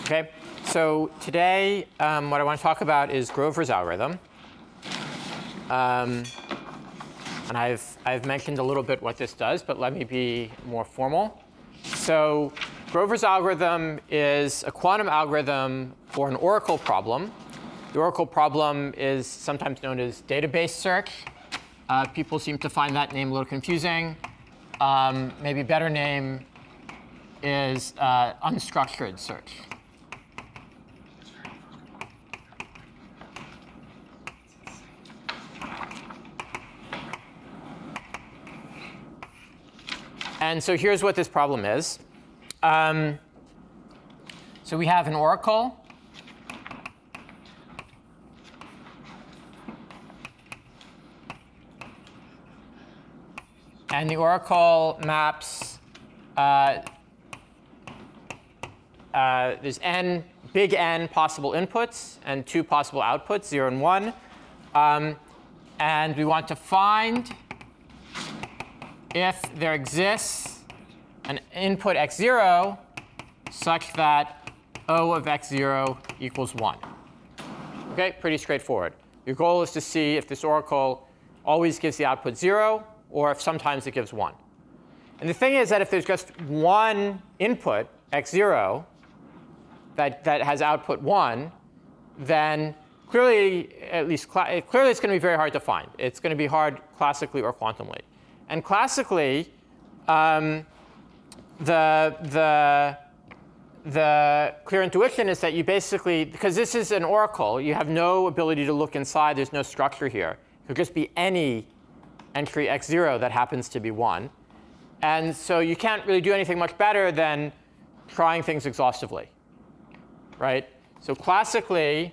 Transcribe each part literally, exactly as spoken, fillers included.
Okay, so today um, what I want to talk about is Grover's algorithm. Um, and I've, I've mentioned a little bit what this does, but let me be more formal. So Grover's algorithm is a quantum algorithm for an oracle problem. The oracle problem is sometimes known as database search. Uh, people seem to find that name a little confusing. Um, maybe a better name is uh, unstructured search. And so here's what this problem is. Um, so we have an oracle. And the oracle maps, uh, uh, there's n, big N possible inputs and two possible outputs, zero and one. Um, and we want to find if there exists an input x zero such that O of x zero equals one. OK, pretty straightforward. Your goal is to see if this oracle always gives the output zero, or if sometimes it gives one. And the thing is that if there's just one input, x zero, that, that has output one, then clearly, at least clearly, it's going to be very hard to find. It's going to be hard classically or quantumly. And classically, um, the, the, the clear intuition is that you basically, because this is an oracle, you have no ability to look inside. There's no structure here. It could just be any entry x zero that happens to be one. And so you can't really do anything much better than trying things exhaustively, right? So classically,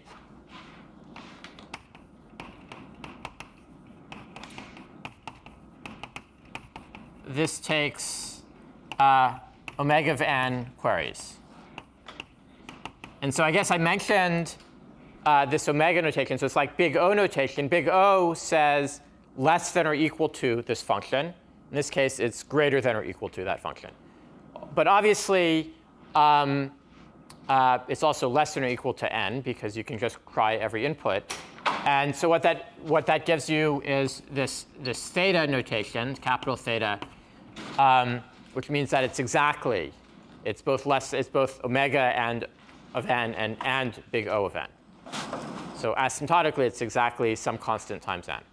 this takes uh, omega of n queries. And so I guess I mentioned uh, this omega notation. So it's like big O notation. Big O says less than or equal to this function. In this case, it's greater than or equal to that function. But obviously, um, uh, it's also less than or equal to n, because you can just try every input. And so what that, what that gives you is this, this theta notation, capital theta, um, which means that it's exactly, it's both less, it's both omega and of n and, and big O of n. So asymptotically, it's exactly some constant times n.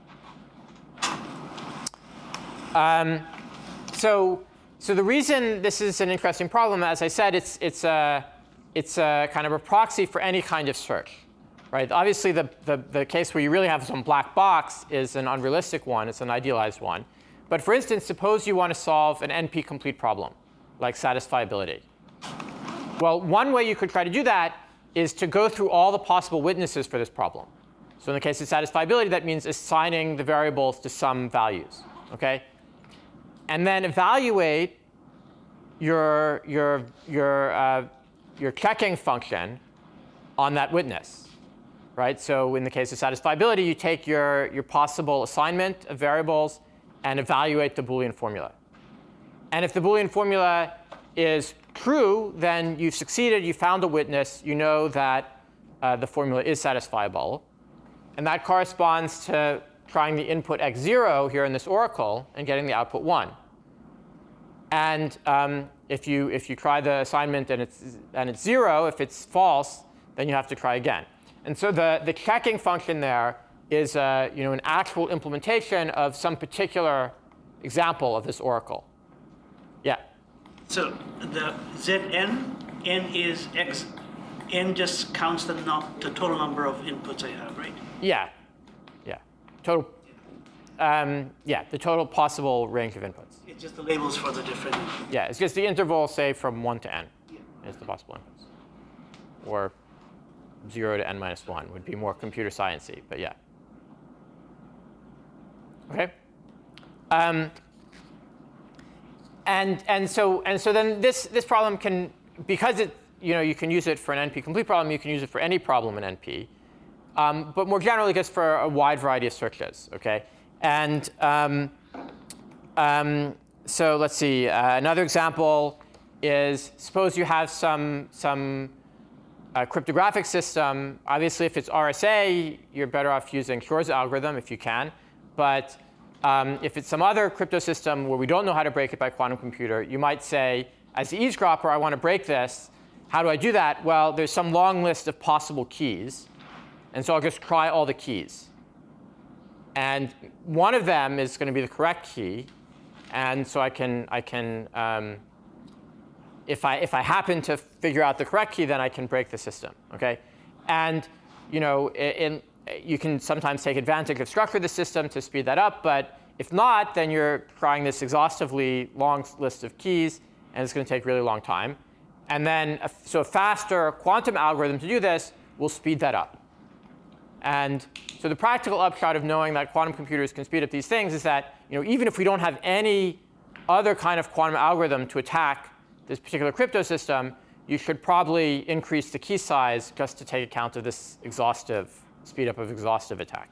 Um, so, so the reason this is an interesting problem, as I said, it's, it's, a, it's a kind of a proxy for any kind of search. Right? Obviously, the, the, the case where you really have some black box is an unrealistic one. It's an idealized one. But for instance, suppose you want to solve an N P-complete problem, like satisfiability. Well, one way you could try to do that is to go through all the possible witnesses for this problem. So in the case of satisfiability, that means assigning the variables to some values. Okay? And then evaluate your, your, your, uh, your checking function on that witness. Right? So in the case of satisfiability, you take your, your possible assignment of variables and evaluate the Boolean formula. And if the Boolean formula is true, then you've succeeded. You found a witness. You know that uh, the formula is satisfiable. And that corresponds to trying the input x zero here in this oracle and getting the output one. And um, if, you, if you try the assignment and it's, and it's zero, if it's false, then you have to try again. And so the, the checking function there is uh, you know, an actual implementation of some particular example of this oracle. Yeah? So the Zn, n is x, n just counts the, no, the total number of inputs I have, right? Yeah. Yeah. Total. Um, yeah, the total possible range of inputs. It's just the labels for the different. Yeah, it's just the interval, say, from one to n Yeah. is the possible inputs. Or zero to n minus one would be more computer science-y, but yeah. OK? Um, and, and, so, and so then this, this problem can, because it, you know, you can use it for an N P-complete problem, you can use it for any problem in N P. Um, but more generally, just for a wide variety of searches. OK? And um, um, so let's see. Uh, another example is suppose you have some, some a cryptographic system, obviously if it's R S A, you're better off using Shor's algorithm if you can. But um, if it's some other crypto system where we don't know how to break it by quantum computer, you might say, as the eavesdropper, I want to break this. How do I do that? Well, there's some long list of possible keys. And so I'll just try all the keys. And one of them is going to be the correct key. And so I can, I can um, if, I, if I happen to figure out the correct key, then I can break the system. Okay? And you know, in, you can sometimes take advantage of structure of the system to speed that up. But if not, then you're trying this exhaustively long list of keys. And it's going to take a really long time. And then, a, so a faster quantum algorithm to do this will speed that up. And so the practical upshot of knowing that quantum computers can speed up these things is that, you know, even if we don't have any other kind of quantum algorithm to attack this particular crypto system, you should probably increase the key size just to take account of this exhaustive speed up of exhaustive attack.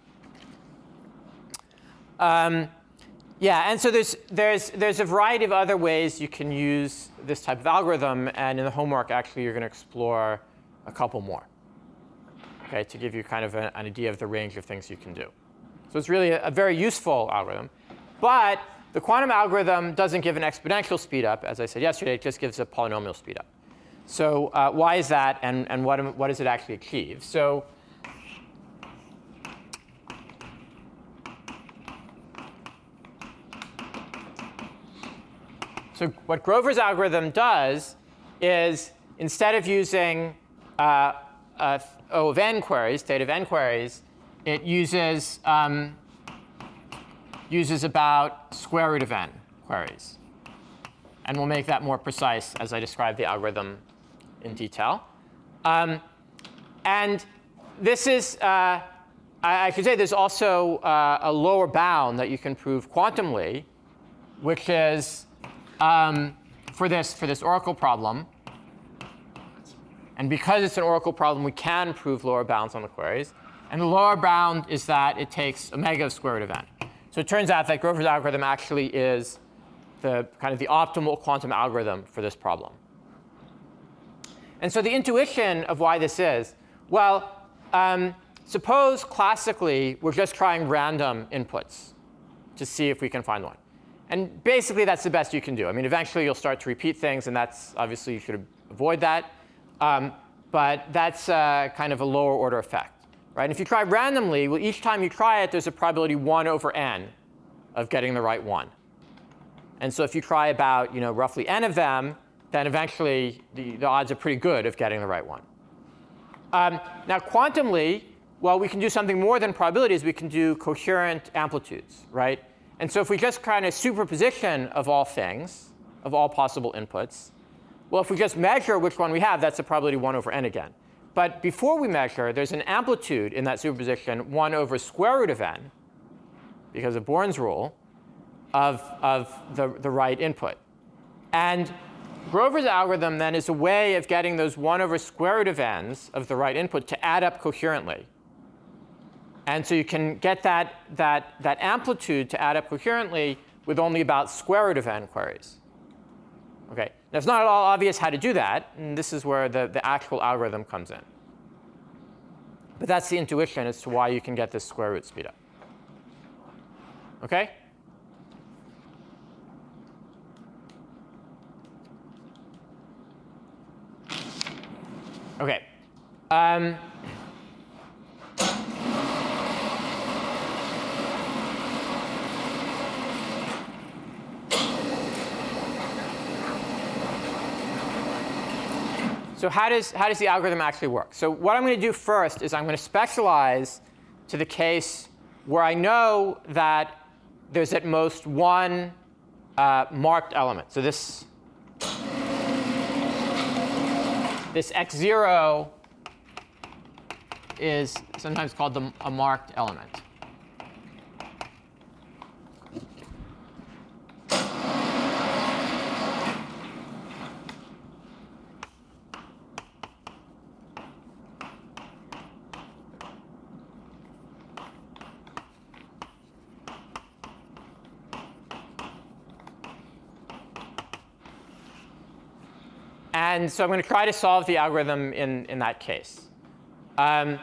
Um, yeah, and so there's, there's, there's a variety of other ways you can use this type of algorithm. And in the homework, actually, you're going to explore a couple more, okay, to give you kind of a, an idea of the range of things you can do. So it's really a, a very useful algorithm. But the quantum algorithm doesn't give an exponential speedup. As I said yesterday, it just gives a polynomial speedup. So uh, why is that, and, and what, what does it actually achieve? So So what Grover's algorithm does is, instead of using uh, uh, O of n queries, state of n queries, it uses, um, uses about square root of n queries. And we'll make that more precise as I describe the algorithm in detail. Um, and this is, uh, I, I should say there's also uh, a lower bound that you can prove quantumly, which is Um, for this for this oracle problem. And because it's an oracle problem, we can prove lower bounds on the queries. And the lower bound is that it takes omega of square root of n. So it turns out that Grover's algorithm actually is the kind of the optimal quantum algorithm for this problem. And so the intuition of why this is, well, um, suppose classically we're just trying random inputs to see if we can find one. And basically, that's the best you can do. I mean, eventually, you'll start to repeat things. And that's obviously, you should avoid that. Um, but that's uh, kind of a lower order effect. Right? And if you try randomly, well, each time you try it, there's a probability one over n of getting the right one. And so if you try about you know, roughly n of them, then eventually, the, the odds are pretty good of getting the right one. Um, now, quantumly, well, we can do something more than probabilities. We can do coherent amplitudes. Right? And so if we just kind of superposition of all things, of all possible inputs, well, if we just measure which one we have, that's a probability one over n again. But before we measure, there's an amplitude in that superposition, one over square root of n, because of Born's rule, of, of the, the right input. And Grover's algorithm then is a way of getting those one over square root of n's of the right input to add up coherently. And so you can get that, that, that amplitude to add up coherently with only about square root of n queries. Okay. Now, it's not at all obvious how to do that. And this is where the, the actual algorithm comes in. But that's the intuition as to why you can get this square root speedup. OK? OK. Um, So how does, how does the algorithm actually work? So what I'm going to do first is I'm going to specialize to the case where I know that there's at most one uh, marked element. So this, this x zero is sometimes called the, a marked element. And so I'm going to try to solve the algorithm in, in that case. Um,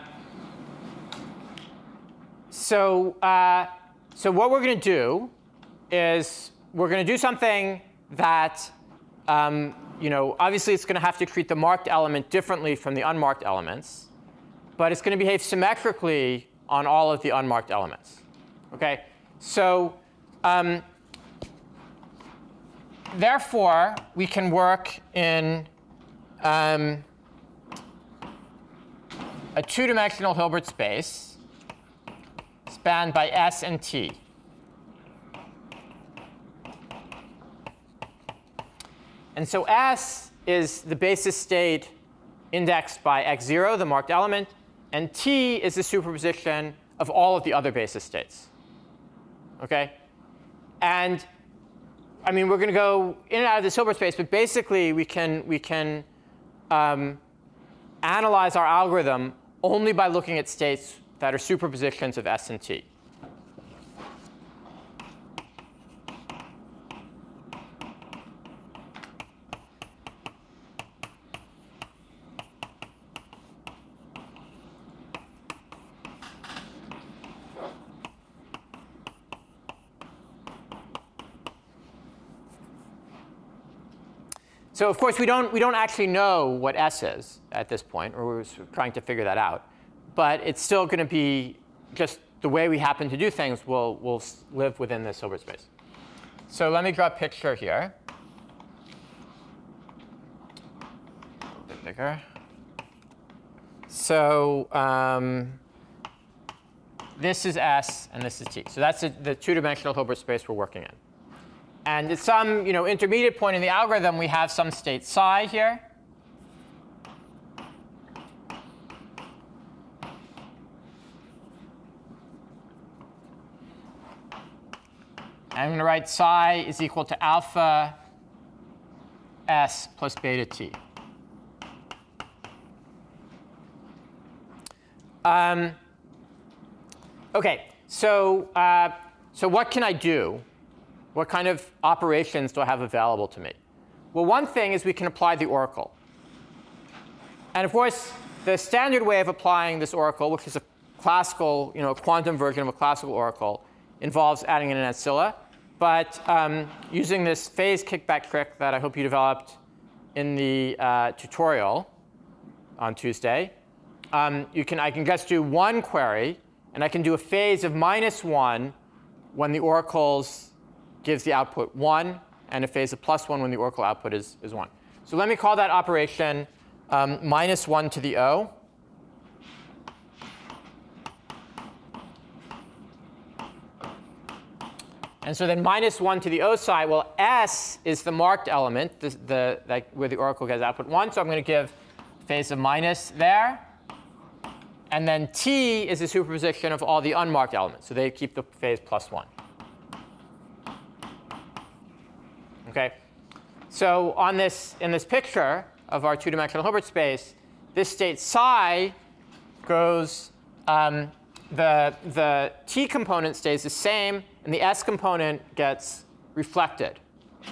so, uh, so what we're going to do is we're going to do something that, um, you know, obviously it's going to have to treat the marked element differently from the unmarked elements. But it's going to behave symmetrically on all of the unmarked elements. Okay? So um, therefore, we can work in um, a two-dimensional Hilbert space spanned by S and T. And so S is the basis state indexed by x zero, the marked element, and T is the superposition of all of the other basis states. Okay? And I mean, we're going to go in and out of this Hilbert space, but basically we can, we can um, analyze our algorithm only by looking at states that are superpositions of S and T. So of course, we don't, we don't actually know what S is at this point, or we're trying to figure that out. But it's still going to be just the way we happen to do things will will live within this Hilbert space. So let me draw a picture here. A little bit bigger. So um, this is S, and this is T. So that's a, the two-dimensional Hilbert space we're working in. And at some you know, intermediate point in the algorithm, we have some state psi here. And I'm going to write psi is equal to alpha S plus beta T. Um, OK, so, uh, so what can I do? What kind of operations do I have available to me? Well, one thing is we can apply the oracle. And of course, the standard way of applying this oracle, which is a classical, you know, quantum version of a classical oracle, involves adding in an ancilla. But um, using this phase kickback trick that I hope you developed in the uh, tutorial on Tuesday, um, you can, I can just do one query. And I can do a phase of minus one when the oracles gives the output one, and a phase of plus one when the oracle output is, is one. So let me call that operation um, minus one to the O. And so then minus one to the O side, well, S is the marked element, the, the, like where the oracle gets output one. So I'm going to give a phase of minus there. And then T is the superposition of all the unmarked elements. So they keep the phase plus one. Okay, so on this, in this picture of our two-dimensional Hilbert space, this state psi goes, um, the, the T component stays the same, and the S component gets reflected.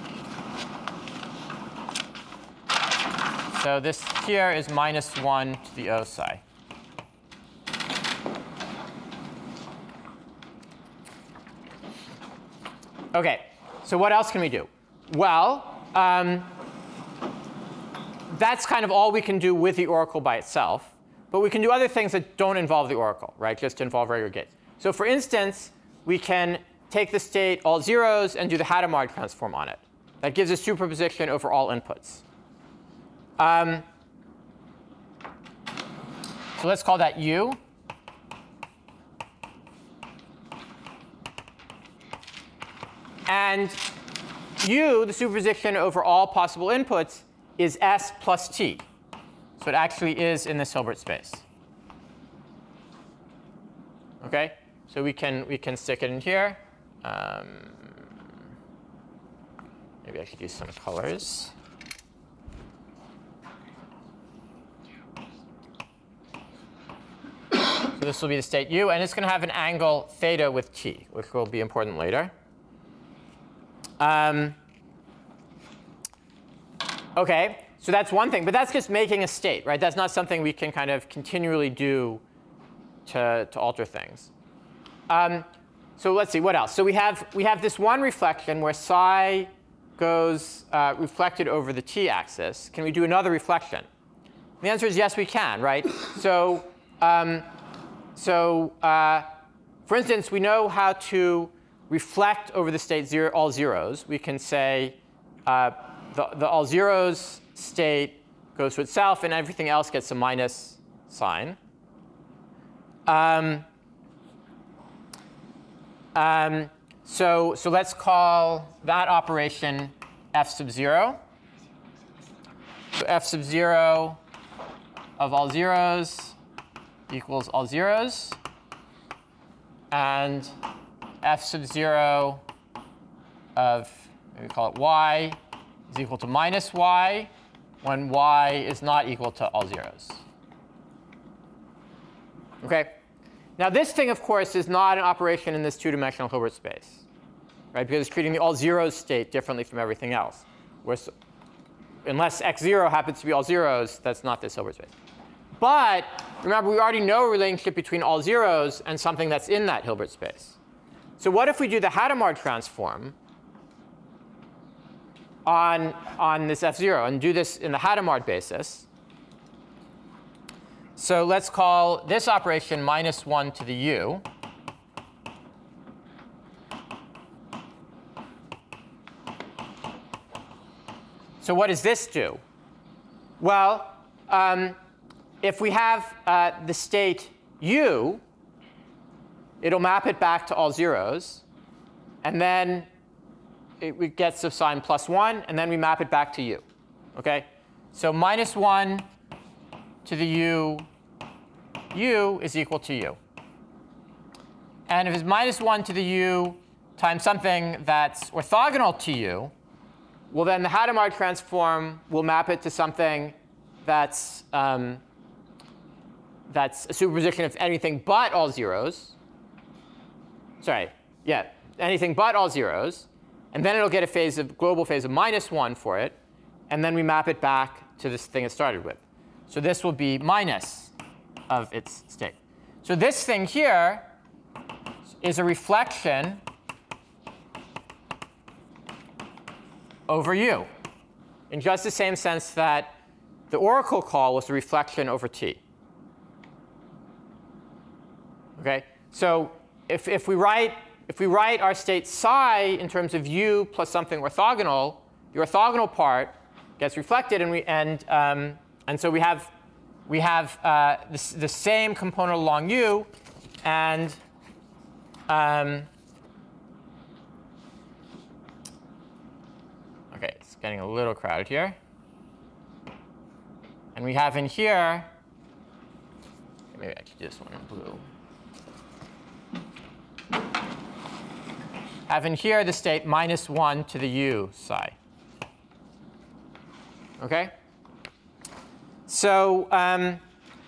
So this here is minus one to the O psi. OK, so what else can we do? Well, um, that's kind of all we can do with the oracle by itself. But we can do other things that don't involve the oracle, right? Just involve regular gates. So for instance, we can take the state all zeros and do the Hadamard transform on it. That gives a superposition over all inputs. Um, so let's call that U. And U, the superposition over all possible inputs, is S plus T. So it actually is in this Hilbert space. OK? So we can, we can stick it in here. Um, maybe I should use some colors. So this will be the state U. And it's going to have an angle theta with T, which will be important later. Um, OK, So that's one thing. But that's just making a state, right? That's not something we can kind of continually do to, to alter things. Um, so let's see, what else? So we have, we have this one reflection where psi goes uh, reflected over the t-axis. Can we do another reflection? The answer is yes, we can, right? So, um, so uh, for instance, we know how to reflect over the state zero, all zeros. We can say uh, the, the all zeros state goes to itself, and everything else gets a minus sign. Um, um, so, so let's call that operation f sub zero. So f sub zero of all zeros equals all zeros. And f sub zero of, maybe call it y, is equal to minus y when y is not equal to all zeros. OK? Now, this thing, of course, is not an operation in this two-dimensional Hilbert space, right? Because it's treating the all zeros state differently from everything else. Whereas, unless x zero happens to be all zeros, that's not this Hilbert space. But remember, we already know a relationship between all zeros and something that's in that Hilbert space. So what if we do the Hadamard transform on, on this f zero and do this in the Hadamard basis? So let's call this operation minus one to the u. So what does this do? Well, um, if we have uh, the state u, it'll map it back to all zeros. And then it gets a sign plus one. And then we map it back to u. OK? So minus one to the u, u is equal to u. And if it's minus one to the u times something that's orthogonal to u, well, then the Hadamard transform will map it to something that's, um, that's a superposition of anything but all zeros. Sorry, yeah, anything but all zeros. And then it'll get a phase of, global phase of minus one for it. And then we map it back to this thing it started with. So this will be minus of its state. So this thing here is a reflection over u, in just the same sense that the oracle call was a reflection over t. OK? So if, if, we write, if we write our state psi in terms of u plus something orthogonal, the orthogonal part gets reflected, and, we, and, um, and so we have, we have uh, the, the same component along u, and um, OK, it's getting a little crowded here. And we have in here, maybe I should do this one in blue. Have in here the state minus one to the u psi. OK? So um,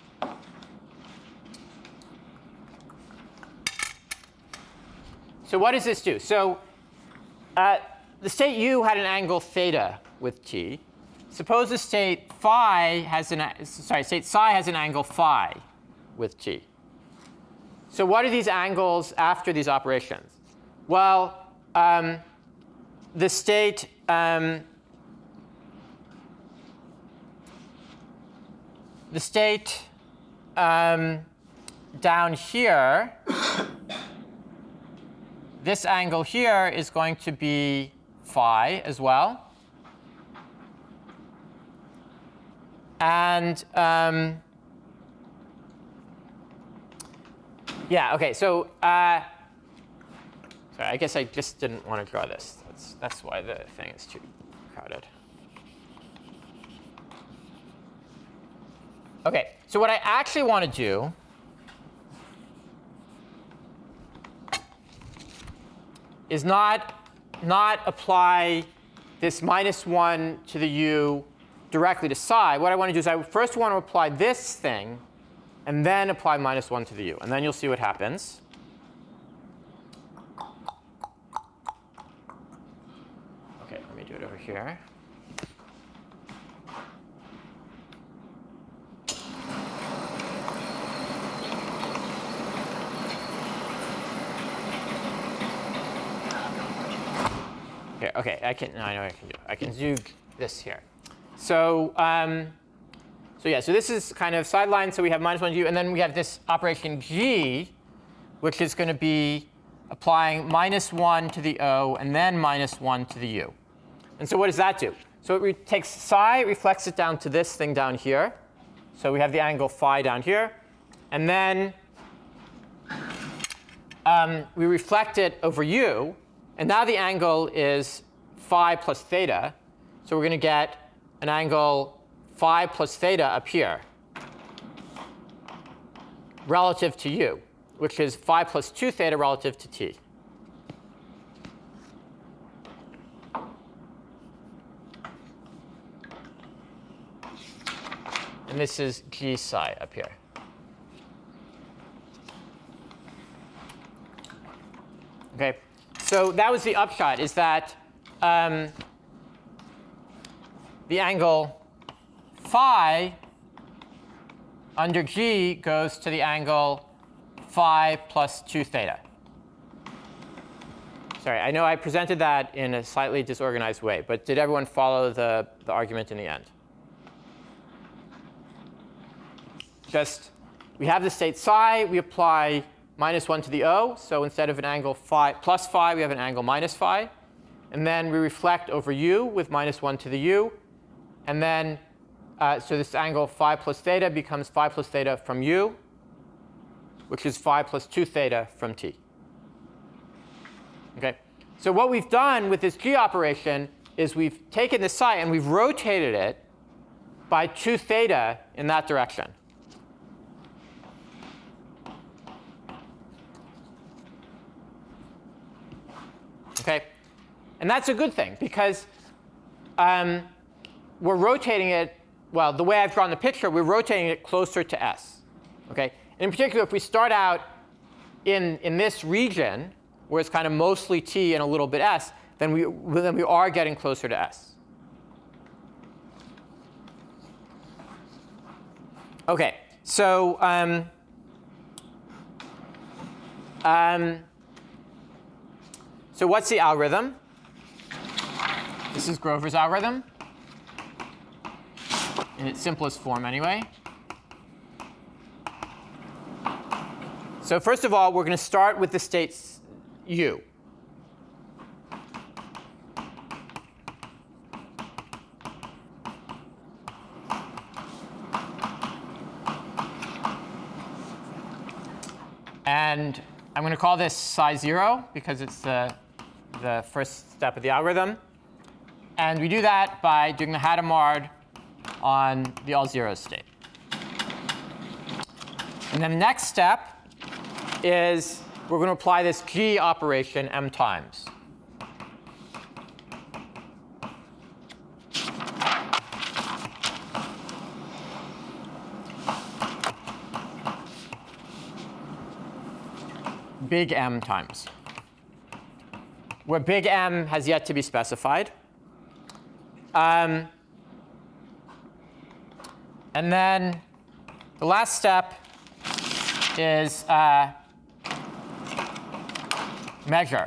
so what does this do? So uh, the state u had an angle theta with t. Suppose the state phi has an sorry, state psi has an angle phi with t. So what are these angles after these operations? Well, um, the state um, the state um, down here, this angle here is going to be phi as well. And um, yeah, OK, so uh, sorry, I guess I just didn't want to draw this. That's, that's why the thing is too crowded. OK, so what I actually want to do is not, not apply this minus one to the u directly to psi. What I want to do is I first want to apply this thing, and then apply minus one to the u. And then you'll see what happens. OK, let me do it over here. here. OK, I can. I know what I can do. I can do this here. So, um, so yeah. So this is kind of sideline. So we have minus one to u, and then we have this operation g, which is going to be applying minus one to the o, and then minus one to the u. And so what does that do? So it re takes psi, reflects it down to this thing down here. So we have the angle phi down here. And then um, we reflect it over u. And now the angle is phi plus theta. So we're going to get an angle phi plus theta up here relative to u, which is phi plus two theta relative to t. And this is g psi up here. OK, so that was the upshot, is that um, the angle phi under g goes to the angle phi plus two theta. Sorry, I know I presented that in a slightly disorganized way, but did everyone follow the, the argument in the end? Just, we have the state psi, we apply minus one to the o. So instead of an angle phi plus phi, we have an angle minus phi. And then we reflect over u with minus one to the u. And then, uh, so this angle phi plus theta becomes phi plus theta from u, which is phi plus two theta from t. OK, so what we've done with this g operation is we've taken the psi and we've rotated it by two theta in that direction. OK, and that's a good thing, because um, we're rotating it, well, the way I've drawn the picture, we're rotating it closer to S. OK, in particular, if we start out in, in this region, where it's kind of mostly t and a little bit s, then we, then we are getting closer to S. OK, so um, um, so what's the algorithm? This is Grover's algorithm, in its simplest form anyway. So first of all, we're going to start with the states u. And I'm going to call this psi zero, because it's the, the first step of the algorithm. And we do that by doing the Hadamard on the all zero state. And then the next step is we're going to apply this g operation m times. Big M times, where big M has yet to be specified. Um, and then the last step is uh, measure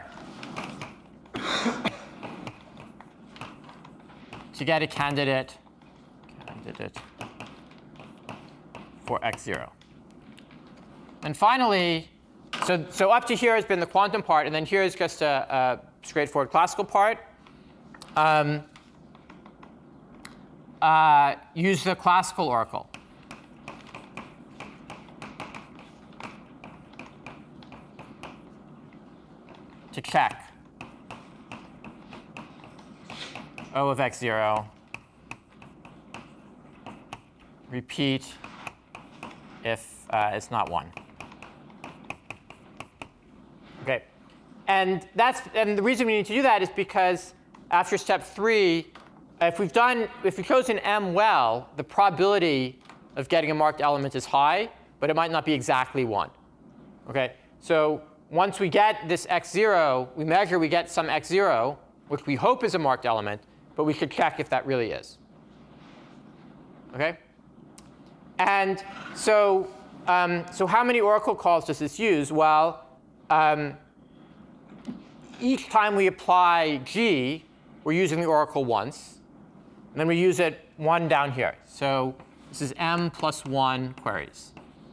to get a candidate, candidate for x zero. And finally, so, so up to here has been the quantum part, and then here is just a, a straightforward classical part. Um, uh, use the classical oracle. To check O of x zero. Repeat if uh, it's not one. OK, and that's and the reason we need to do that is because after step three, if we've done if we've chosen M well, the probability of getting a marked element is high, but it might not be exactly one. OK, so once we get this x zero, we measure, we get some x zero, which we hope is a marked element, but we should check if that really is. OK, and so um, so how many oracle calls does this use? Well, Um, each time we apply g, we're using the oracle once. And then we use it one down here. So this is m plus one queries.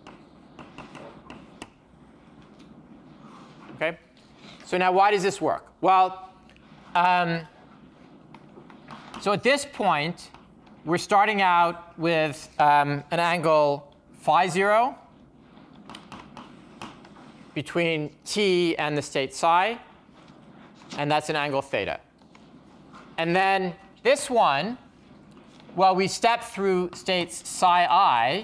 OK? So now why does this work? Well, um, so at this point, we're starting out with um, an angle phi zero between t and the state psi. And that's an angle theta. And then this one, well, we step through states psi I.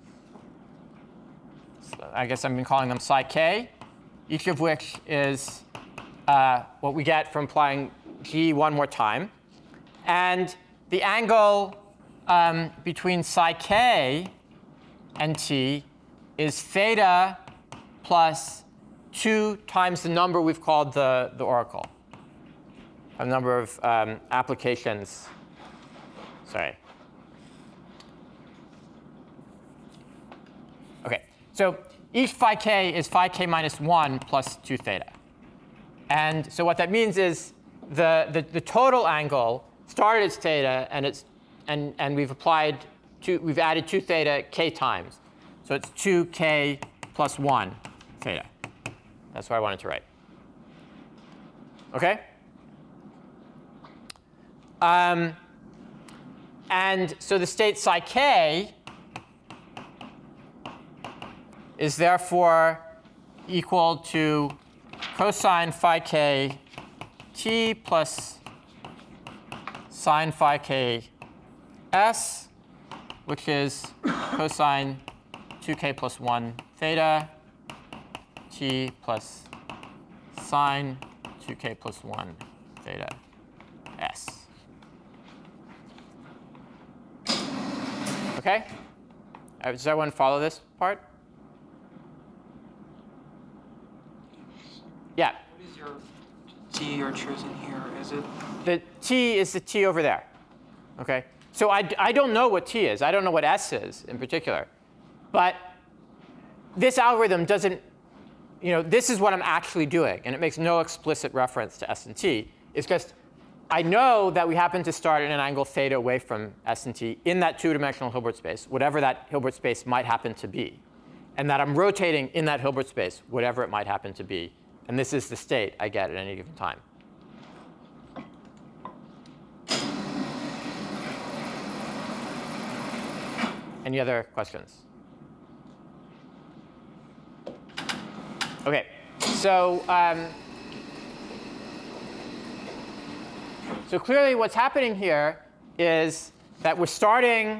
So I guess I've been calling them psi k, each of which is uh, what we get from applying g one more time. And the angle um, between psi k and t is theta plus two times the number we've called the, the oracle. A number of um, applications. Sorry. OK, so each phi k is phi k minus one plus two theta. And so what that means is the, the, the total angle started as theta, and it's and and we've applied two, we've added two theta k times. So it's two k plus one theta. That's what I wanted to write. OK? Um, and so the state psi k is therefore equal to cosine phi k t plus sine phi k s, which is cosine two k plus one theta t plus sine two k plus one theta s. OK? Uh, Does everyone follow this part? Yeah. What is your t you're choosing here? Is it? The t is the t over there. OK? So I, I don't know what t is. I don't know what s is in particular. But this algorithm doesn't, you know, this is what I'm actually doing. And it makes no explicit reference to s and t. It's just I know that we happen to start at an angle theta away from s and t in that two-dimensional Hilbert space, whatever that Hilbert space might happen to be. And that I'm rotating in that Hilbert space, whatever it might happen to be. And this is the state I get at any given time. Any other questions? OK, so um, so clearly what's happening here is that we're starting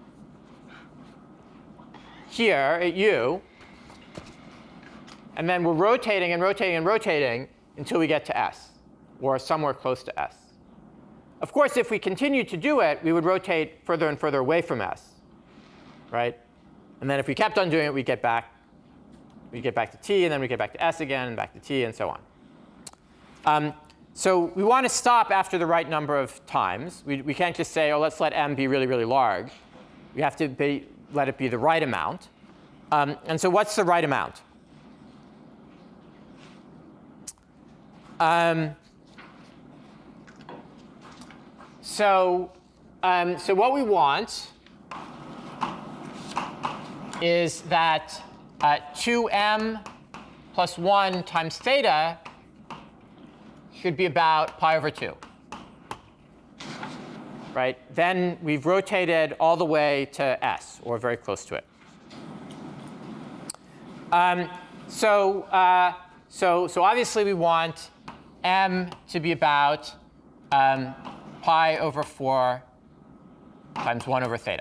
here at u, and then we're rotating and rotating and rotating until we get to s, or somewhere close to s. Of course, if we continue to do it, we would rotate further and further away from s, right? And then if we kept on doing it, we get back, we get back to t, and then we get back to s again, and back to t, and so on. Um, so we want to stop after the right number of times. We, we can't just say, oh, let's let m be really, really large. We have to be, let it be the right amount. Um, and so what's the right amount? Um, so, um, so what we want is that uh, two m plus one times theta should be about pi over two. Right? Then we've rotated all the way to s, or very close to it. Um, so, uh, so, so obviously we want m to be about um, pi over four times one over theta.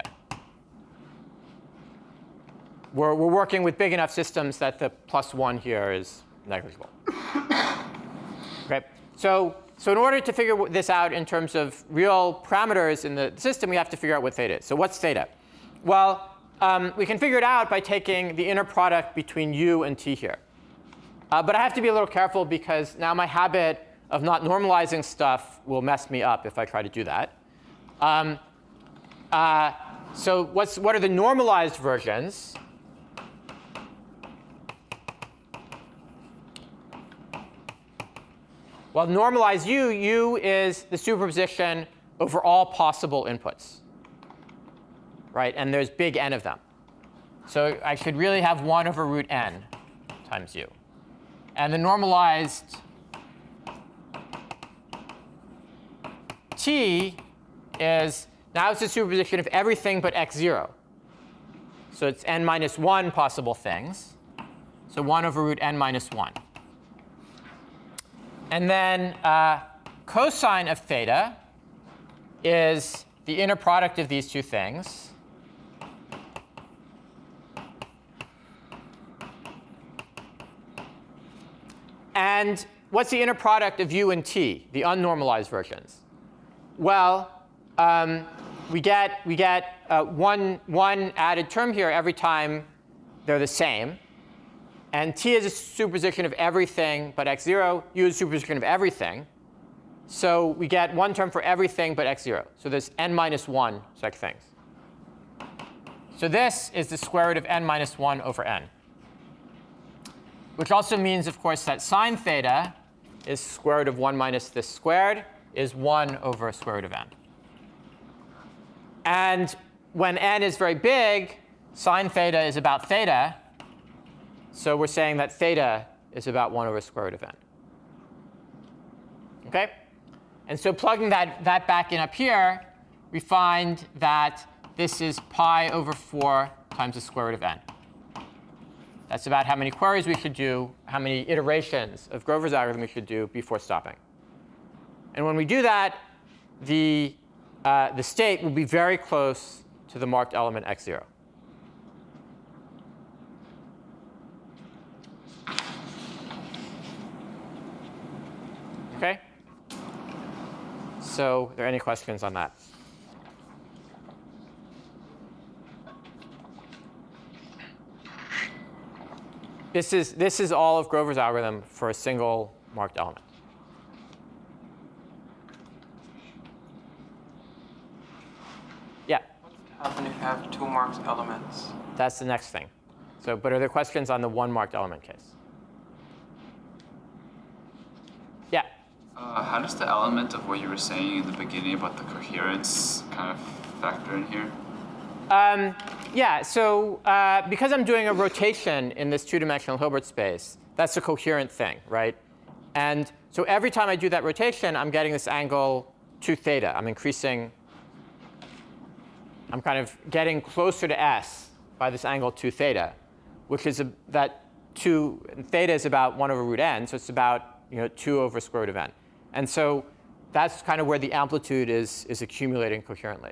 We're, we're working with big enough systems that the plus one here is negligible. Okay? So, so in order to figure this out in terms of real parameters in the system, we have to figure out what theta is. So what's theta? Well, um, we can figure it out by taking the inner product between u and t here. Uh, but I have to be a little careful because now my habit of not normalizing stuff will mess me up if I try to do that. Um, uh, so what's, what are the normalized versions? Well, normalize U, U is the superposition over all possible inputs, right? And there's big N of them. So I should really have one over root n times U. And the normalized T is, now it's a superposition of everything but x zero. So it's n minus one possible things. So one over root n minus one. And then uh, cosine of theta is the inner product of these two things. And what's the inner product of u and t, the unnormalized versions? Well, um, we get, we get uh, one, one added term here every time they're the same. And t is a superposition of everything but x zero. U is a superposition of everything. So we get one term for everything but x zero. So there's n minus one such things. So this is the square root of n minus one over n. Which also means, of course, that sine theta is square root of one minus this squared is one over square root of n. And when n is very big, sine theta is about theta. So we're saying that theta is about one over square root of n. OK? And so plugging that, that back in up here, we find that this is pi over four times the square root of n. That's about how many queries we should do, how many iterations of Grover's algorithm we should do before stopping. And when we do that, the, uh, the state will be very close to the marked element x zero. OK? So are there any questions on that? This is, this is all of Grover's algorithm for a single marked element. Yeah? What happens if you have two marked elements? That's the next thing. So, but are there questions on the one marked element case? Yeah? Uh, how does the element of what you were saying in the beginning about the coherence kind of factor in here? Um, yeah, so uh, because I'm doing a rotation in this two-dimensional Hilbert space, that's a coherent thing, right? And so every time I do that rotation, I'm getting this angle two theta. I'm increasing, I'm kind of getting closer to S by this angle two theta, which is a, that two, theta is about one over root n, so it's about you know, two over square root of n. And so that's kind of where the amplitude is, is accumulating coherently.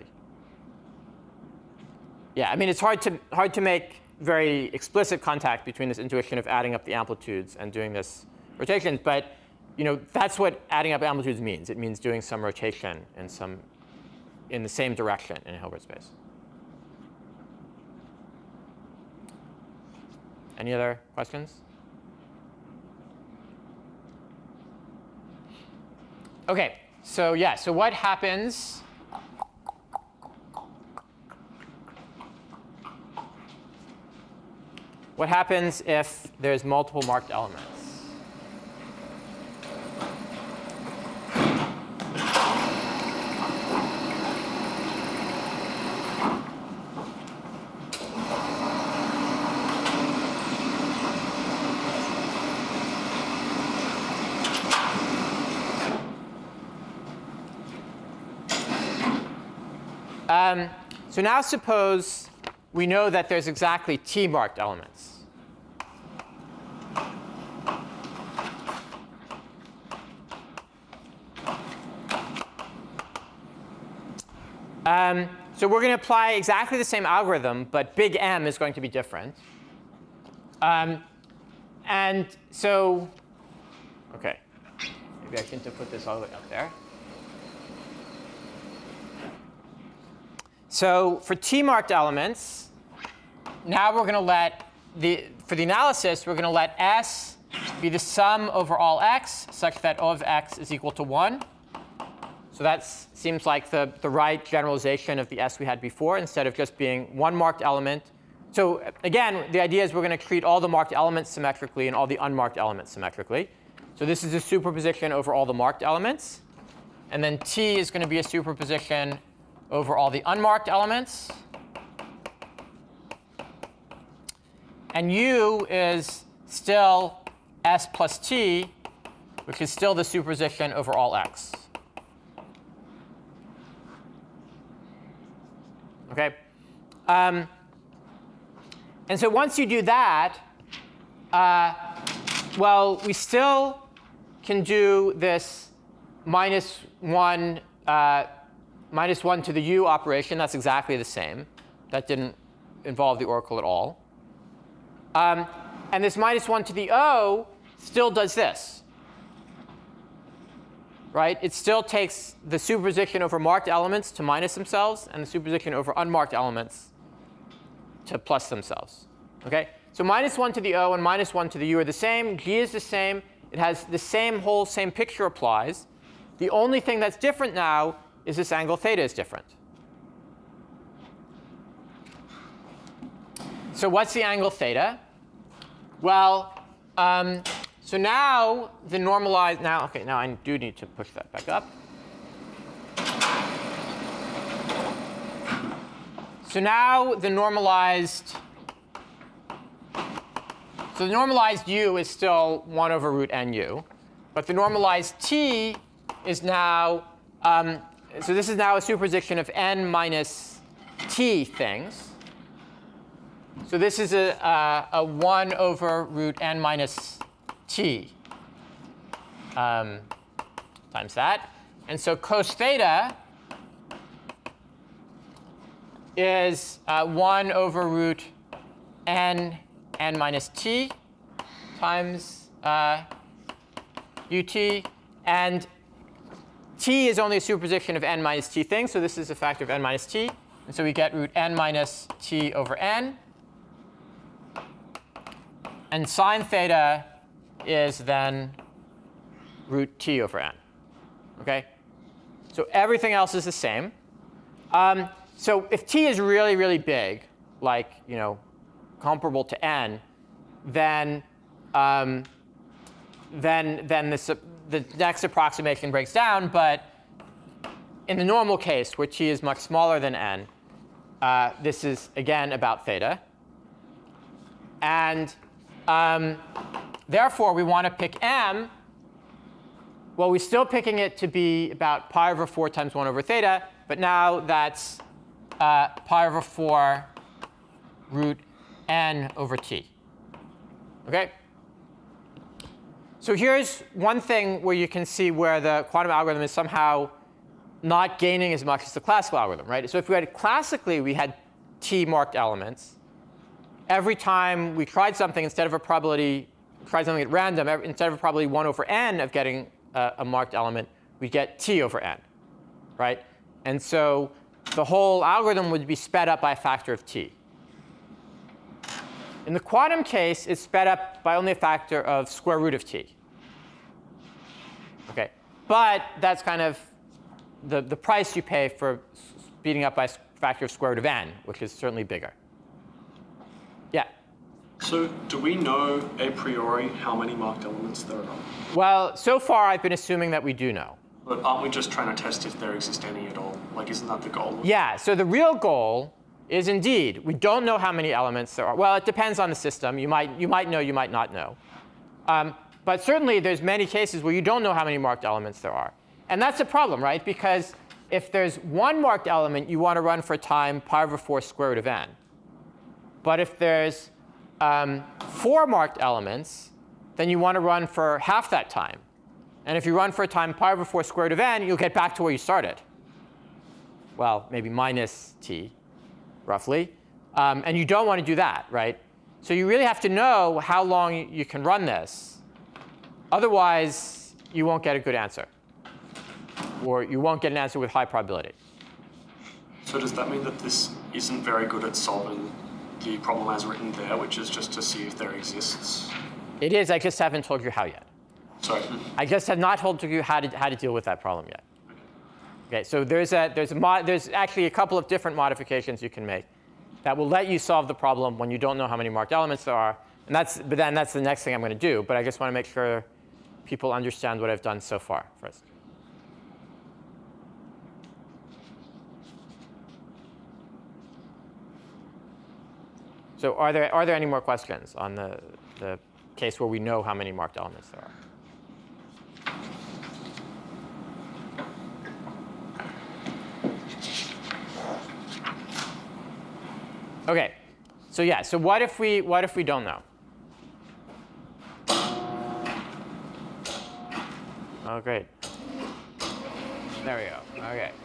Yeah, I mean, it's hard to, hard to make very explicit contact between this intuition of adding up the amplitudes and doing this rotation. But you know, that's what adding up amplitudes means. It means doing some rotation in, some, in the same direction in a Hilbert space. Any other questions? OK, so yeah, so what happens What happens if there's multiple marked elements? Um, so now suppose we know that there's exactly t marked elements. Um, so we're going to apply exactly the same algorithm, but big M is going to be different. Um, and so, OK, maybe I shouldn't put this all the way up there. So for t-marked elements, now we're going to let the, for the analysis, we're going to let S be the sum over all x, such that O of x is equal to one. So that seems like the, the right generalization of the S we had before, instead of just being one marked element. So again, the idea is we're going to treat all the marked elements symmetrically and all the unmarked elements symmetrically. So this is a superposition over all the marked elements. And then T is going to be a superposition over all the unmarked elements. And U is still S plus T, which is still the superposition over all X. OK? Um, and so once you do that, uh, well, we still can do this minus one, uh, minus one to the U operation. That's exactly the same. That didn't involve the oracle at all. Um, and this minus one to the O still does this. Right? It still takes the superposition over marked elements to minus themselves, and the superposition over unmarked elements to plus themselves. OK? So minus one to the O and minus one to the U are the same. G is the same. It has the same whole same picture applies. The only thing that's different now is this angle theta is different. So what's the angle theta? Well, um, so now the normalized now OK, now I do need to push that back up. So now the normalized So the normalized U is still one over root nu. But the normalized T is now, um, so this is now a superposition of n minus T things. So this is a, a, a one over root n minus T um, times that. And so cos theta is uh, one over root n n minus t times uh, ut. And t is only a superposition of n minus t things. So this is a factor of n minus t. And so we get root n minus t over n. And sine theta is then root t over n. OK? So everything else is the same. Um, so if t is really, really big, like you know, comparable to n, then um, then then this, uh, the next approximation breaks down. But in the normal case, where t is much smaller than n, uh, this is again about theta. And um, therefore, we want to pick m. Well, we're still picking it to be about pi over four times one over theta. But now that's uh, pi over four root n over t. OK? So here's one thing where you can see where the quantum algorithm is somehow not gaining as much as the classical algorithm. Right? So if we had classically, we had t marked elements. Every time we tried something, instead of a probability, tried something at random, every, instead of a probability one over n of getting a, a marked element, we get t over n. Right? And so the whole algorithm would be sped up by a factor of t. In the quantum case, it's sped up by only a factor of square root of t. OK, but that's kind of the, the price you pay for speeding up by a factor of square root of n, which is certainly bigger. Yeah? So do we know a priori how many marked elements there are? Well, so far, I've been assuming that we do know. But aren't we just trying to test if there exist any at all? Like, isn't that the goal? Yeah, so the real goal is indeed, we don't know how many elements there are. Well, it depends on the system. You might, you might know, you might not know. Um, but certainly, there's many cases where you don't know how many marked elements there are. And that's a problem, right? Because if there's one marked element, you want to run for time pi over four square root of n. But if there's um, four marked elements, then you want to run for half that time. And if you run for a time pi over four square root of n, you'll get back to where you started. Well, maybe minus t, roughly. Um, and you don't want to do that, right? So you really have to know how long you can run this. Otherwise, you won't get a good answer. Or you won't get an answer with high probability. So does that mean that this isn't very good at solving the problem as written there, which is just to see if there exists? It is. I just haven't told you how yet. Sorry. I just have not told you how to, how to deal with that problem yet. OK, so there's, a, there's, a mod, there's actually a couple of different modifications you can make that will let you solve the problem when you don't know how many marked elements there are. And that's, but then that's the next thing I'm going to do. But I just want to make sure people understand what I've done so far first. So are there, are there any more questions on the, the case where we know how many marked elements there are? OK, so yeah, so what if we, what if we don't know? Oh, great. There we go. OK.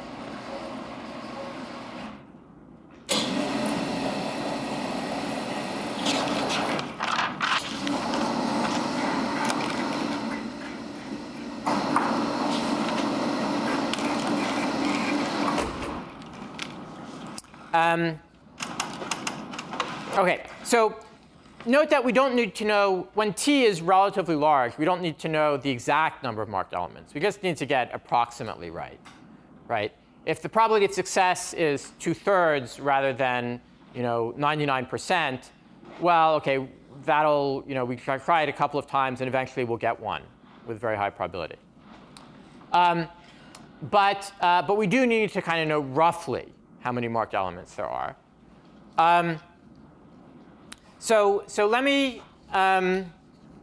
Um, OK, so note that we don't need to know, when t is relatively large, we don't need to know the exact number of marked elements. We just need to get approximately right, right? If the probability of success is two-thirds rather than, you know, ninety-nine percent, well, OK, that'll, you know, we can try it a couple of times, and eventually we'll get one with very high probability. Um, but, uh, but we do need to kind of know roughly how many marked elements there are. Um, so, so let me um,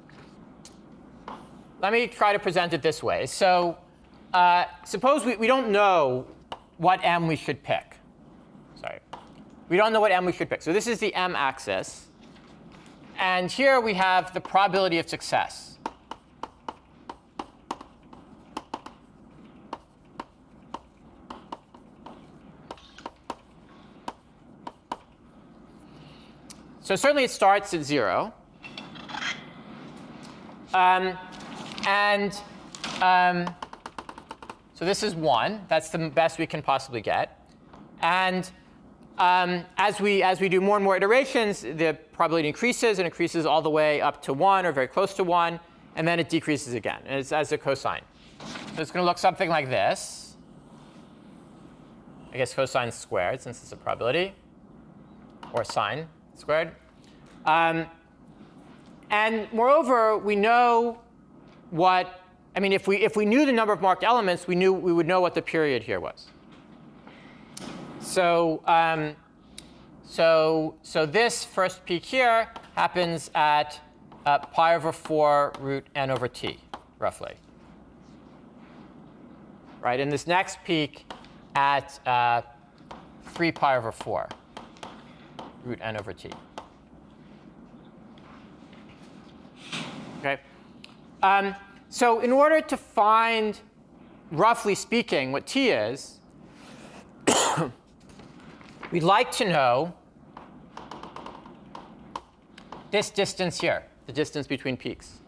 let me try to present it this way. So uh, suppose we, we don't know what m we should pick. Sorry, we don't know what m we should pick. So this is the m axis, and here we have the probability of success. So certainly it starts at zero. Um, and um, so this is one. That's the best we can possibly get. And um, as, we, as we do more and more iterations, the probability increases and increases all the way up to one or very close to one. And then it decreases again as, as a cosine. So it's going to look something like this. I guess cosine squared, since it's a probability, or sine squared. Um, and moreover, we know what, I mean, if we, if we knew the number of marked elements, we knew we would know what the period here was. So, um, so, so this first peak here happens at uh, pi over four root n over t, roughly. Right? And this next peak at uh, three pi over four root n over t. OK? Um, so in order to find, roughly speaking, what t is, we'd like to know this distance here, the distance between peaks.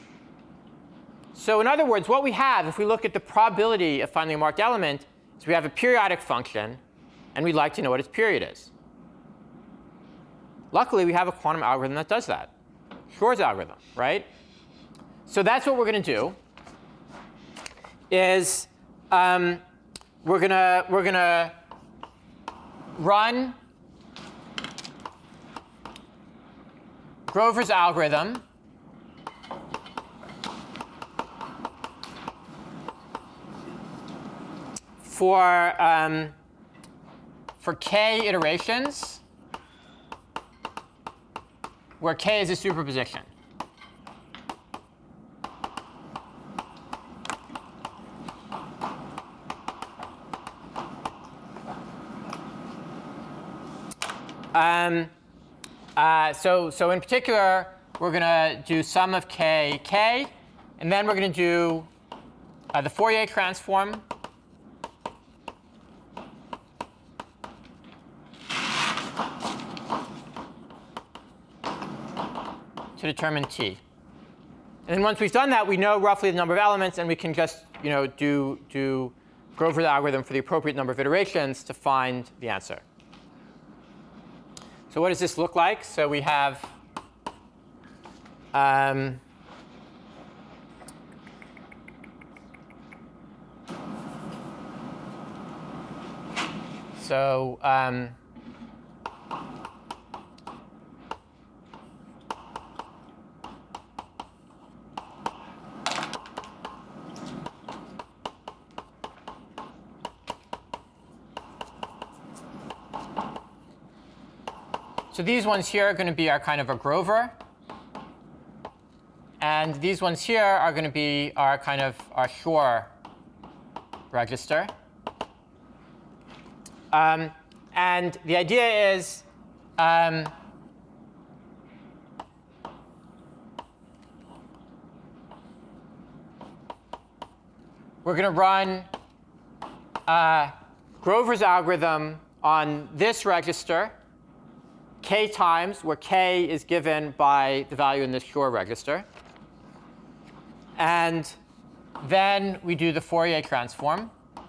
So in other words, what we have, if we look at the probability of finding a marked element, is we have a periodic function, and we'd like to know what its period is. Luckily, we have a quantum algorithm that does that, Shor's algorithm, right? So that's what we're going to do. Is um, we're gonna we're gonna run Grover's algorithm for um, for k iterations, where k is a superposition. Um, uh, so, so in particular, we're going to do sum of k, k. And then we're going to do uh, the Fourier transform to determine t. And then once we've done that, we know roughly the number of elements, and we can just, you know, do, do Grover's algorithm for the appropriate number of iterations to find the answer. So what does this look like? So we have um, so um, so these ones here are going to be our kind of a Grover. And these ones here are going to be our kind of our Shor register. Um, and the idea is um, we're going to run uh, Grover's algorithm on this register k times, where k is given by the value in this Shor register. And then we do the Fourier transform.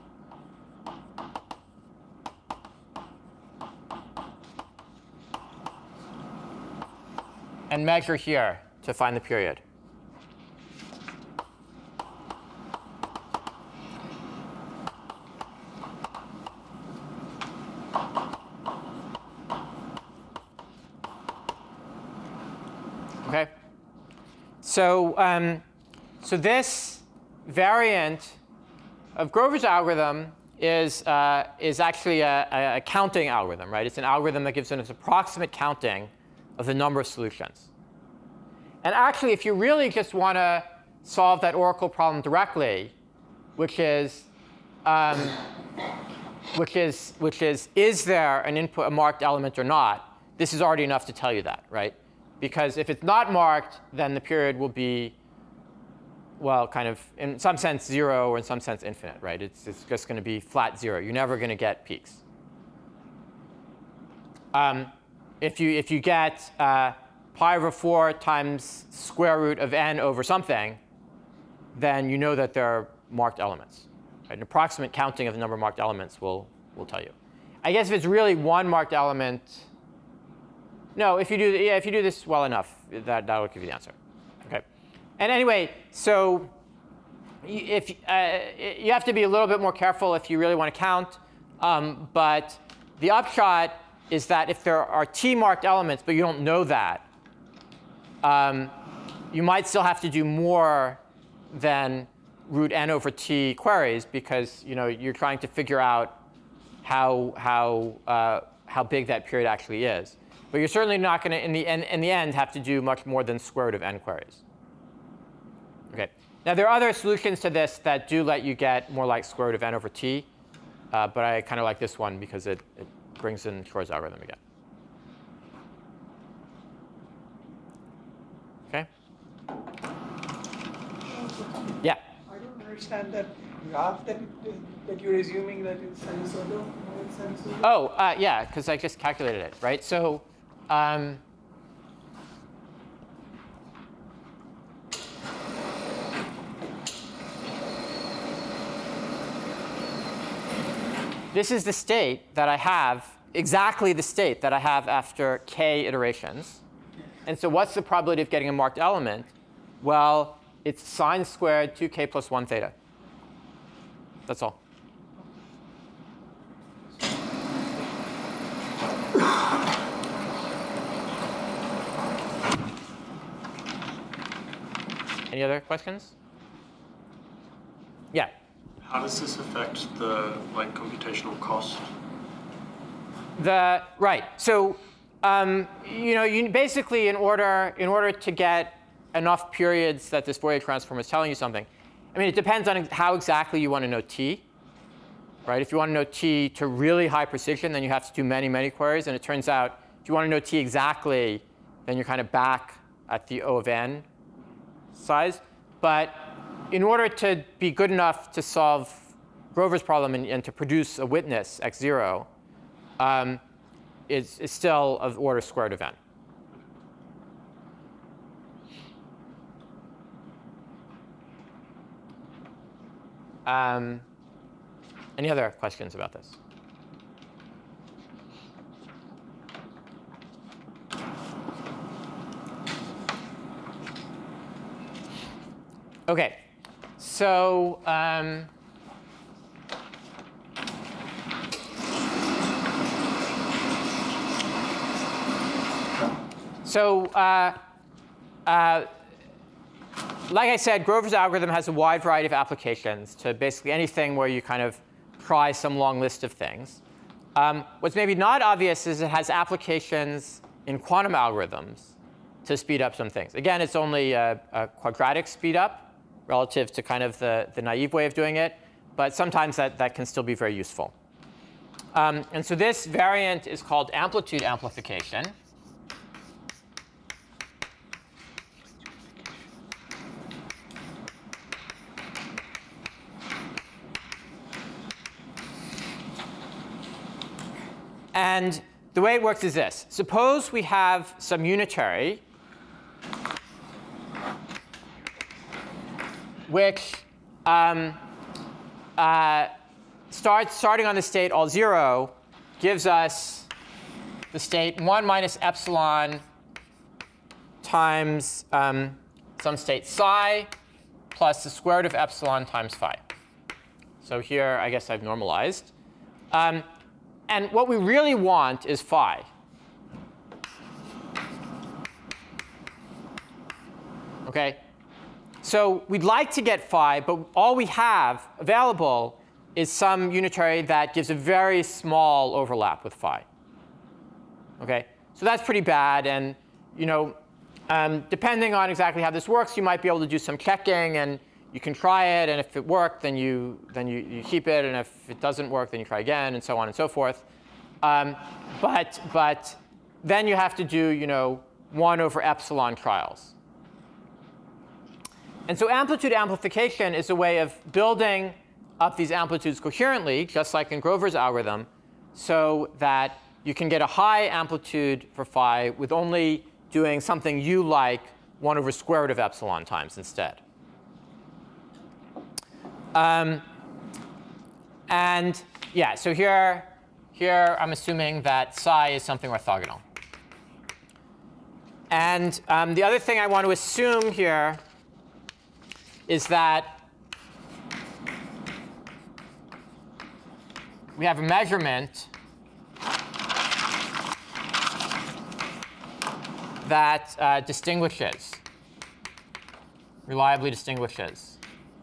And measure here to find the period. Okay. So, um, so this variant of Grover's algorithm is, uh, is actually a, a counting algorithm, right? It's an algorithm that gives us an approximate counting of the number of solutions. And actually, if you really just want to solve that oracle problem directly, which is, um, which is, which is, is there an input, a marked element or not? This is already enough to tell you that, right? Because if it's not marked, then the period will be, well, kind of, in some sense, zero, or in some sense, infinite, right? It's, it's just going to be flat zero. You're never going to get peaks. Um, if you, if you get uh, pi over four times square root of n over something, then you know that there are marked elements. Right? An approximate counting of the number of marked elements will, will tell you. I guess if it's really one marked element, no, if you do, yeah, if you do this well enough, that, that will give you the answer. Okay. And anyway, so if uh, you have to be a little bit more careful if you really want to count. Um, but the upshot is that if there are t marked elements, but you don't know that, um, you might still have to do more than root n over t queries, because you know you're trying to figure out how how uh, how big that period actually is. But you're certainly not going to, in the, in, in the end, have to do much more than square root of n queries. OK. Now, there are other solutions to this that do let you get more like square root of n over t. Uh, but I kind of like this one because it, it brings in Shor's algorithm again. OK? Yeah? I don't understand that graph that, it, that you're assuming that it's sinusoidal. No, it's sinusoidal. Oh, uh, yeah, because I just calculated it, right? So um, this is the state that I have, exactly the state that I have after k iterations. And so what's the probability of getting a marked element? Well, it's sine squared two k plus one theta. That's all. Any other questions? Yeah. How does this affect the like computational cost? The right. So um, you know, you basically in order in order to get enough periods that this Fourier transform is telling you something. I mean, it depends on how exactly you want to know t. Right? If you want to know t to really high precision, then you have to do many, many queries. And it turns out, if you want to know t exactly, then you're kind of back at the O of n size. But in order to be good enough to solve Grover's problem and, and to produce a witness, x zero, um, is, is still of order square root of n. Um, any other questions about this? OK, so um, so uh, uh, like I said, Grover's algorithm has a wide variety of applications to basically anything where you kind of try some long list of things. Um, what's maybe not obvious is it has applications in quantum algorithms to speed up some things. Again, it's only a, a quadratic speed up relative to kind of the, the naive way of doing it, but sometimes that, that can still be very useful. Um, and so this variant is called amplitude amplification. And the way it works is this. Suppose we have some unitary which um, uh, starts starting on the state all zero, gives us the state one minus epsilon times um, some state psi plus the square root of epsilon times phi. So here, I guess I've normalized. Um, and what we really want is phi. OK? So we'd like to get phi, but all we have available is some unitary that gives a very small overlap with phi. OK? So that's pretty bad. And you know, um, depending on exactly how this works, you might be able to do some checking. And you can try it. And if it worked, then you, then you, you keep it. And if it doesn't work, then you try again, and so on and so forth. Um, but, but then you have to do you know, one over epsilon trials. And so amplitude amplification is a way of building up these amplitudes coherently, just like in Grover's algorithm, so that you can get a high amplitude for phi with only doing something you like one over square root of epsilon times instead. Um, and yeah, so here, here I'm assuming that psi is something orthogonal. And um, the other thing I want to assume here is that we have a measurement that uh, distinguishes, reliably distinguishes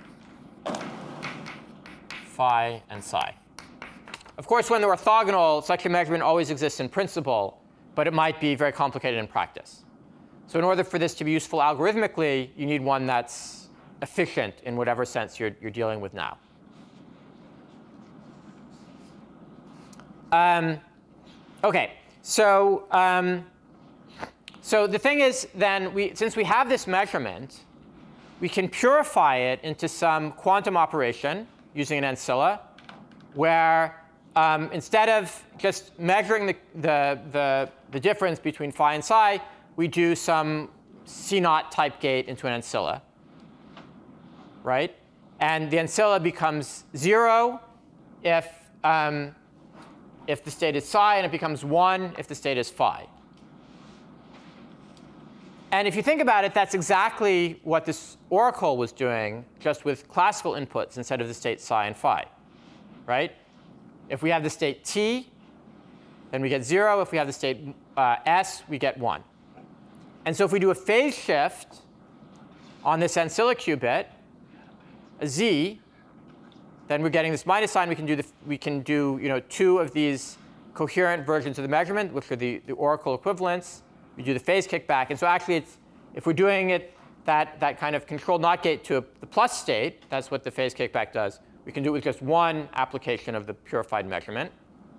phi and psi. Of course, when they're orthogonal, such a measurement always exists in principle, but it might be very complicated in practice. So in order for this to be useful algorithmically, you need one that's efficient in whatever sense you're, you're dealing with now. Um, OK, so, um, so the thing is then, we, since we have this measurement, we can purify it into some quantum operation using an ancilla, where um, instead of just measuring the, the, the, the difference between phi and psi, we do some C naught type gate into an ancilla. Right? And the ancilla becomes zero if, um, if the state is psi, and it becomes one if the state is phi. And if you think about it, that's exactly what this oracle was doing, just with classical inputs instead of the state psi and phi. Right? If we have the state t, then we get zero. If we have the state uh, s, we get one. And so if we do a phase shift on this ancilla qubit, a z, then we're getting this minus sign. We can do, the, we can do you know, two of these coherent versions of the measurement, which are the, the oracle equivalents. We do the phase kickback. And so actually, it's, if we're doing it that, that kind of controlled NOT gate to a, the plus state, that's what the phase kickback does. We can do it with just one application of the purified measurement.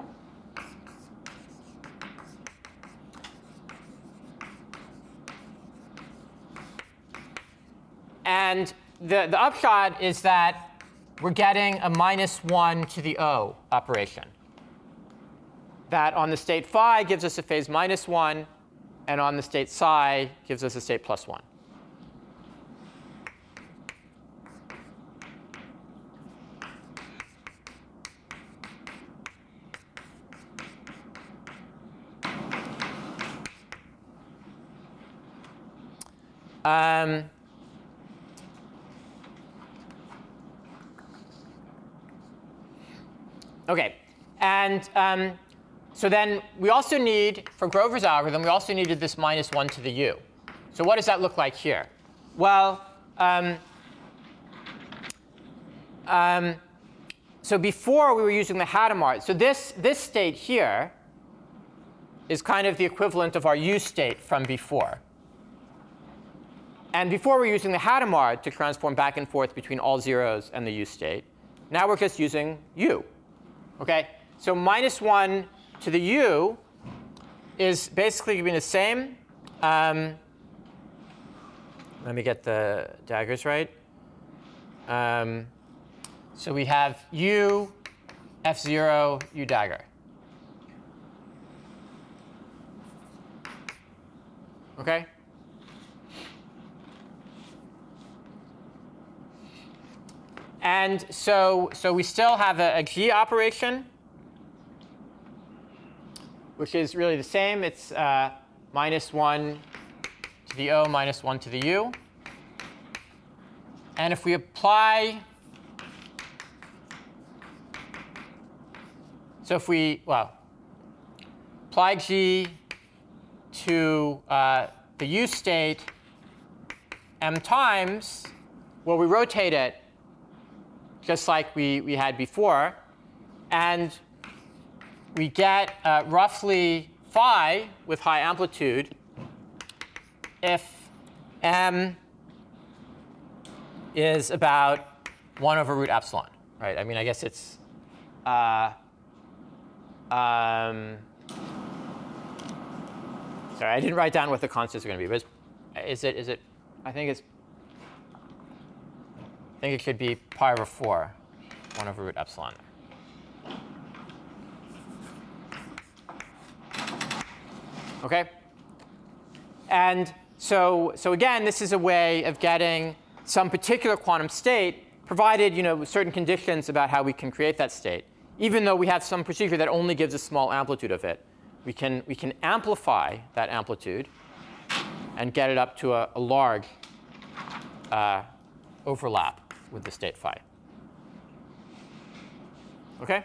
And the, the upshot is that we're getting a minus one to the O operation. That on the state phi gives us a phase minus one, and on the state psi gives us a state plus one. Um, OK. And um, so then we also need, for Grover's algorithm, we also needed this minus one to the u. So what does that look like here? Well, um, um, so before we were using the Hadamard. So this, this state here is kind of the equivalent of our U state from before. And before we're using the Hadamard to transform back and forth between all zeros and the U state. Now we're just using U. Okay? So minus one to the U is basically going to be the same. Um, let me get the daggers right. Um, so we have U, F zero, U dagger. Okay? And so, so we still have a, a G operation, which is really the same. It's uh, minus one to the O minus one to the U. And if we apply, so if we, well, apply G to uh, the U state m times, well, we rotate it just like we, we had before. And we get uh, roughly phi with high amplitude if m is about one over root epsilon, right? I mean, I guess it's uh, um, sorry, I didn't write down what the constants are going to be, but is it, is it, I think it's, I think it should be pi over four, one over root epsilon. Okay? And so, so again, this is a way of getting some particular quantum state, provided, you know, with certain conditions about how we can create that state. Even though we have some procedure that only gives a small amplitude of it, we can, we can amplify that amplitude and get it up to a, a large uh, overlap with the state phi. OK?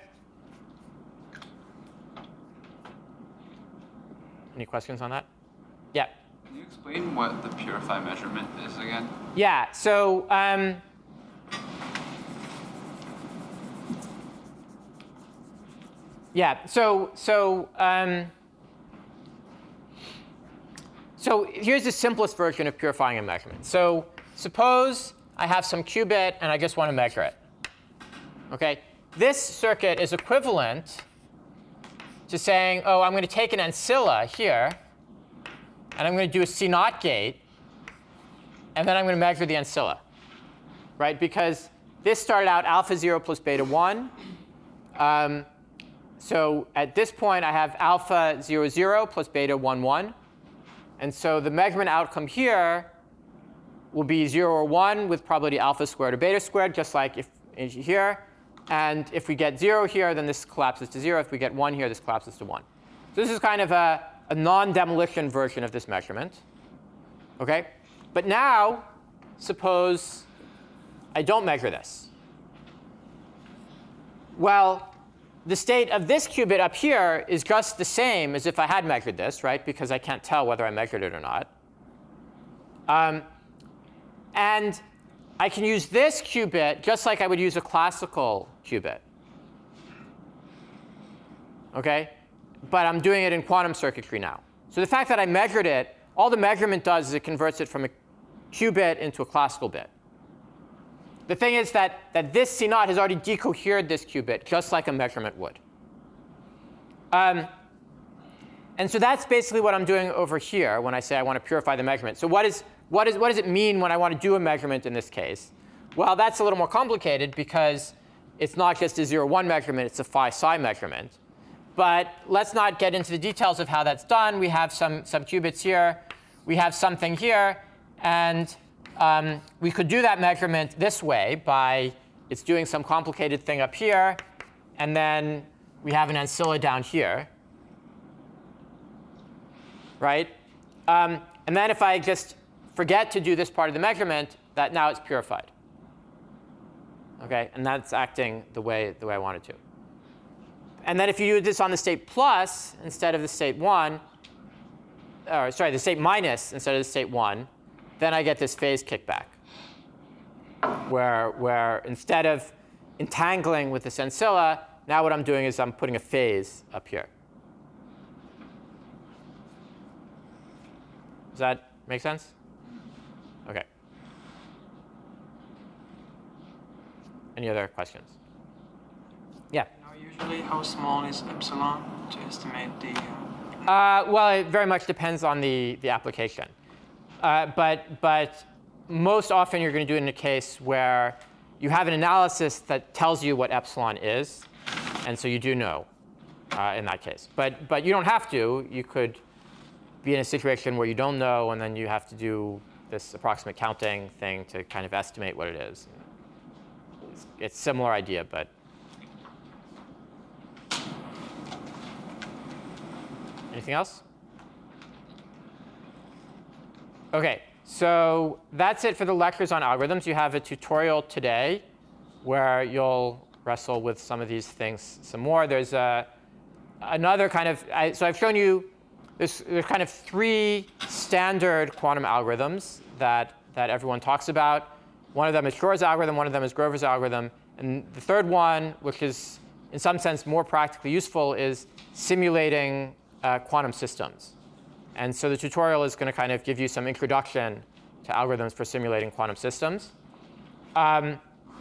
Any questions on that? Yeah. Can you explain what the purify measurement is again? Yeah. So um, yeah. So so um, so here's the simplest version of purifying a measurement. So suppose I have some qubit and I just want to measure it. Okay. This circuit is equivalent to saying, oh, I'm going to take an ancilla here, and I'm going to do a C naught gate, and then I'm going to measure the ancilla, right? Because this started out alpha zero plus beta one. Um, so at this point, I have alpha zero zero plus beta one one. And so the measurement outcome here will be zero or one with probability alpha squared or beta squared, just like if here. And if we get zero here, then this collapses to zero. If we get one here, this collapses to one. So this is kind of a, a non-demolition version of this measurement. OK? But now, suppose I don't measure this. Well, the state of this qubit up here is just the same as if I had measured this, right? Because I can't tell whether I measured it or not. Um, and I can use this qubit just like I would use a classical qubit. OK? But I'm doing it in quantum circuitry now. So the fact that I measured it, all the measurement does is it converts it from a qubit into a classical bit. The thing is that, that this C naught has already decohered this qubit just like a measurement would. Um, and so that's basically what I'm doing over here when I say I want to purify the measurement. So what is What, is, what does it mean when I want to do a measurement in this case? Well, that's a little more complicated because it's not just a zero one measurement. It's a phi psi measurement. But let's not get into the details of how that's done. We have some, some qubits here. We have something here. And um, we could do that measurement this way by it's doing some complicated thing up here. And then we have an ancilla down here. Right? Um, and then if I just forget to do this part of the measurement, that now it's purified. Okay? And that's acting the way, the way I want it to. And then if you do this on the state plus instead of the state one, or sorry, the state minus instead of the state one, then I get this phase kickback, where, where instead of entangling with this ancilla, now what I'm doing is I'm putting a phase up here. Does that make sense? OK. Any other questions? Yeah. Now, usually, how small is epsilon to estimate the? Uh, Uh, well, it very much depends on the, the application. Uh, but, but most often, you're going to do it in a case where you have an analysis that tells you what epsilon is. And so you do know uh, in that case. But, but you don't have to. You could be in a situation where you don't know, and then you have to do this approximate counting thing to kind of estimate what it is. It's, it's a similar idea, but. Anything else? OK, so that's it for the lectures on algorithms. You have a tutorial today where you'll wrestle with some of these things some more. There's a, another kind of, I, so I've shown you, there's, there's kind of three standard quantum algorithms that, that everyone talks about. One of them is Shor's algorithm, one of them is Grover's algorithm. And the third one, which is in some sense more practically useful, is simulating uh, quantum systems. And so the tutorial is going to kind of give you some introduction to algorithms for simulating quantum systems. Um,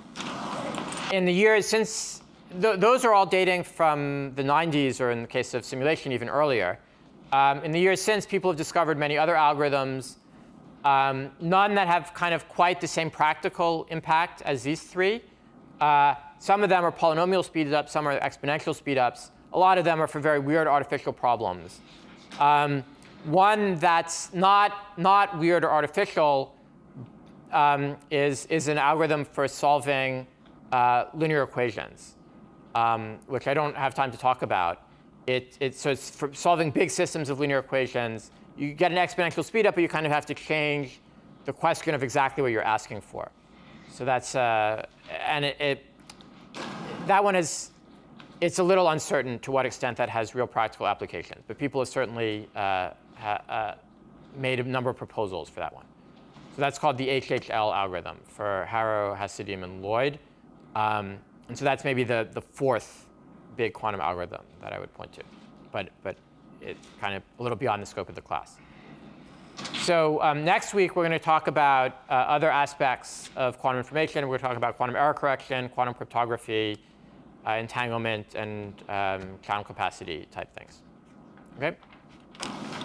in the years since, th those are all dating from the nineties, or in the case of simulation, even earlier. Um, in the years since, people have discovered many other algorithms, um, none that have kind of quite the same practical impact as these three. Uh, some of them are polynomial speedups, some are exponential speedups. A lot of them are for very weird artificial problems. Um, one that's not, not weird or artificial um, is, is an algorithm for solving uh, linear equations, um, which I don't have time to talk about. It, it, so it's for solving big systems of linear equations. You get an exponential speedup, but you kind of have to change the question of exactly what you're asking for. So that's, uh, and it, it, that one is, it's a little uncertain to what extent that has real practical applications. But people have certainly uh, ha, uh, made a number of proposals for that one. So that's called the H H L algorithm for Haro, Hasidim, and Lloyd. Um, and so that's maybe the, the fourth big quantum algorithm that I would point to. But, but it's kind of a little beyond the scope of the class. So um, next week, we're going to talk about uh, other aspects of quantum information. We're going to talk about quantum error correction, quantum cryptography, uh, entanglement, and um, channel capacity type things. OK?